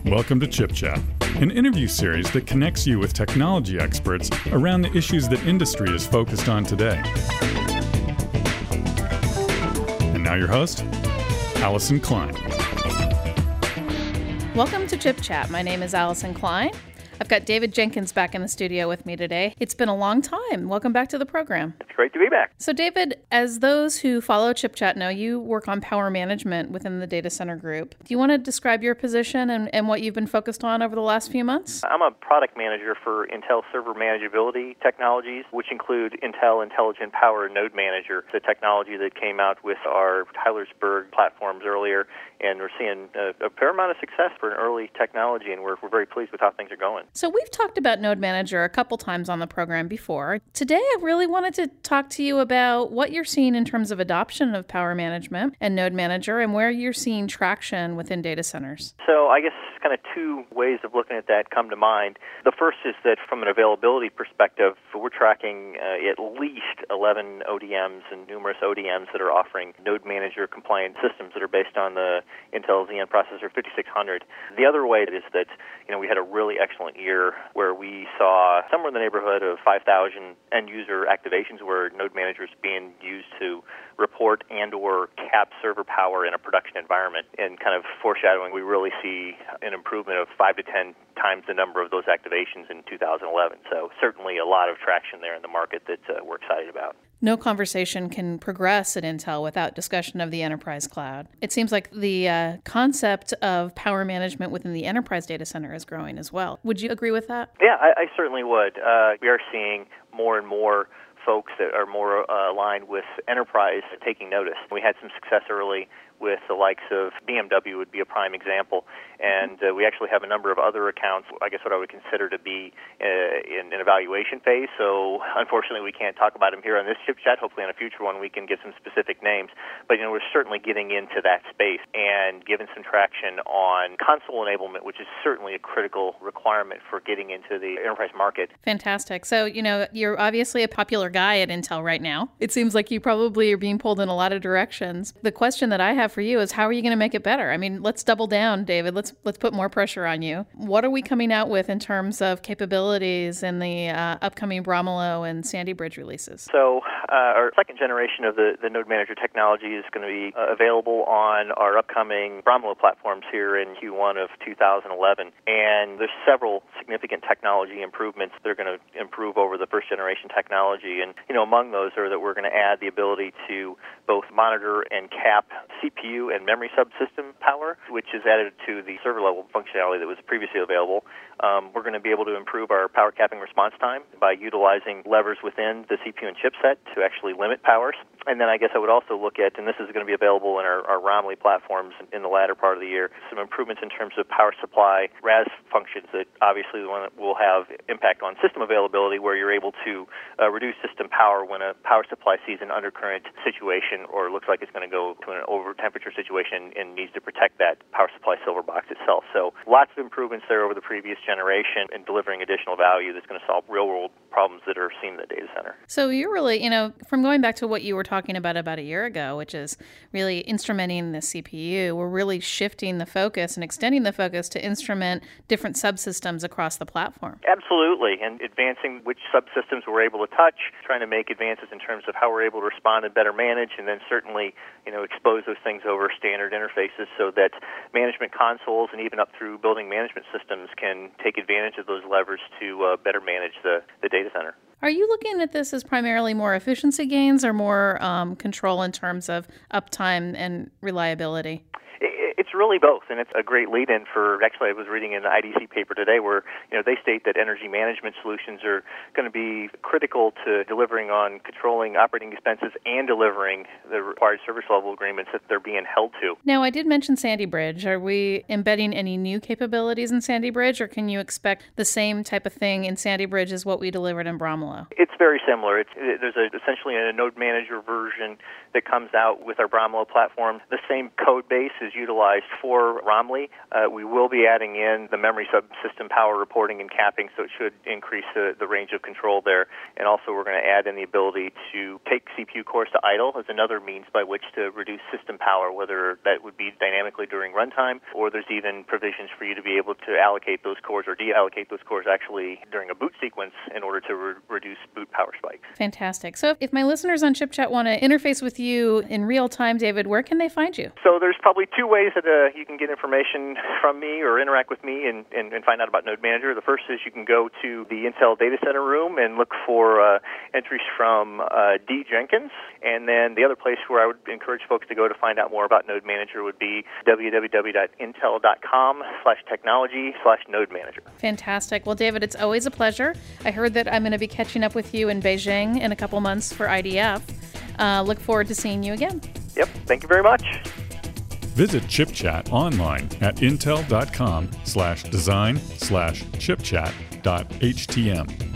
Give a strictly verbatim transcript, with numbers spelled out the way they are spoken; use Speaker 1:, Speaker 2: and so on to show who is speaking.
Speaker 1: Welcome to Chip Chat, an interview series that connects you with technology experts around the issues that industry is focused on today. And now your host, Allison Klein.
Speaker 2: Welcome to Chip Chat. My name is Allison Klein. I've got David Jenkins back in the studio with me today. It's been a long time. Welcome back to the program.
Speaker 3: It's great to be back.
Speaker 2: So, David, as those who follow Chip Chat know, you work on power management within the data center group. Do you want to describe your position and, and what you've been focused on over the last few months?
Speaker 3: I'm a product manager for Intel Server Manageability Technologies, which include Intel Intelligent Power Node Manager, the technology that came out with our Tylersburg platforms earlier. And we're seeing a, a fair amount of success for an early technology, and we're, we're very pleased with how things are going.
Speaker 2: So we've talked about Node Manager a couple times on the program before. Today, I really wanted to talk to you about what you're seeing in terms of adoption of Power Management and Node Manager and where you're seeing traction within data centers.
Speaker 3: So I guess kind of two ways of looking at that come to mind. The first is that from an availability perspective, we're tracking uh, at least eleven O D Ms and numerous O D Ms that are offering Node Manager compliant systems that are based on the Intel Xeon Processor fifty-six hundred. The other way is that, you know, we had a really excellent year where we saw somewhere in the neighborhood of five thousand end-user activations where Node Manager is being used to report and or cap server power in a production environment. And kind of foreshadowing, we really see an improvement of five to ten times the number of those activations in two thousand eleven. So certainly a lot of traction there in the market that uh, we're excited about.
Speaker 2: No conversation can progress at Intel without discussion of the enterprise cloud. It seems like the uh, concept of power management within the enterprise data center is growing as well. Would you agree with that?
Speaker 3: Yeah, I, I certainly would. Uh, we are seeing more and more folks that are more uh, aligned with enterprise taking notice. We had some success early with the likes of B M W would be a prime example. And uh, we actually have a number of other accounts, I guess what I would consider to be uh, in an evaluation phase. So unfortunately, we can't talk about them here on this Chip Chat. Hopefully on a future one, we can get some specific names. But, you know, we're certainly getting into that space and given some traction on console enablement, which is certainly a critical requirement for getting into the enterprise market.
Speaker 2: Fantastic. So, you know, you're obviously a popular guy at Intel right now. It seems like you probably are being pulled in a lot of directions. The question that I have for you is, how are you going to make it better? I mean, let's double down, David. Let's let's put more pressure on you. What are we coming out with in terms of capabilities in the uh, upcoming Bromolo and Sandy Bridge releases?
Speaker 3: So uh, our second generation of the, the Node Manager technology is going to be uh, available on our upcoming Bromolo platforms here in Q one of two thousand eleven. And there's several significant technology improvements that are going to improve over the first generation technology. And, you know, among those are that we're going to add the ability to both monitor and cap C P U and memory subsystem power, which is added to the server-level functionality that was previously available. Um, we're going to be able to improve our power capping response time by utilizing levers within the C P U and chipset to actually limit powers. And then I guess I would also look at, and this is going to be available in our, our Romley platforms in the latter part of the year, some improvements in terms of power supply R A S functions that obviously the one that will have impact on system availability, where you're able to uh, reduce system power when a power supply sees an undercurrent situation or looks like it's going to go to an over temperature situation and needs to protect that power supply silver box itself. So lots of improvements there over the previous generation and delivering additional value that's going to solve real-world problems that are seen in the data center.
Speaker 2: So you're really, you know, from going back to what you were talking about about a year ago, which is really instrumenting the C P U, we're really shifting the focus and extending the focus to instrument different subsystems across the platform.
Speaker 3: Absolutely, and advancing which subsystems we're able to touch, trying to make advances in terms of how we're able to respond and better manage, and then certainly, you know, expose those things over standard interfaces so that management consoles and even up through building management systems can take advantage of those levers to uh, better manage the, the data center.
Speaker 2: Are you looking at this as primarily more efficiency gains or more um, control in terms of uptime and reliability?
Speaker 3: It's really both, and it's a great lead-in for, actually I was reading an I D C paper today where, you know, they state that energy management solutions are going to be critical to delivering on controlling operating expenses and delivering the required service level agreements that they're being held to.
Speaker 2: Now, I did mention Sandy Bridge. Are we embedding any new capabilities in Sandy Bridge, or can you expect the same type of thing in Sandy Bridge as what we delivered in Bromolo?
Speaker 3: It's very similar. It's, it, there's a, essentially a Node Manager version that comes out with our Bromolo platform. The same code base is utilized utilized for Romley. Uh, we will be adding in the memory subsystem power reporting and capping, so it should increase the, the range of control there. And also we're going to add in the ability to take C P U cores to idle as another means by which to reduce system power, whether that would be dynamically during runtime, or there's even provisions for you to be able to allocate those cores or deallocate those cores actually during a boot sequence in order to re- reduce boot power spikes.
Speaker 2: Fantastic. So if my listeners on ChipChat want to interface with you in real time, David, where can they find you?
Speaker 3: So there's probably two ways that uh, you can get information from me or interact with me and, and, and find out about Node Manager. The first is you can go to the Intel Data Center room and look for uh, entries from uh, D. Jenkins. And then the other place where I would encourage folks to go to find out more about Node Manager would be www.intel.com slash technology slash Node Manager.
Speaker 2: Fantastic. Well, David, it's always a pleasure. I heard that I'm going to be catching up with you in Beijing in a couple months for I D F. Uh, look forward to seeing you again.
Speaker 3: Yep. Thank you very much.
Speaker 1: Visit ChipChat online at intel.com slash design slash chipchat dot htm.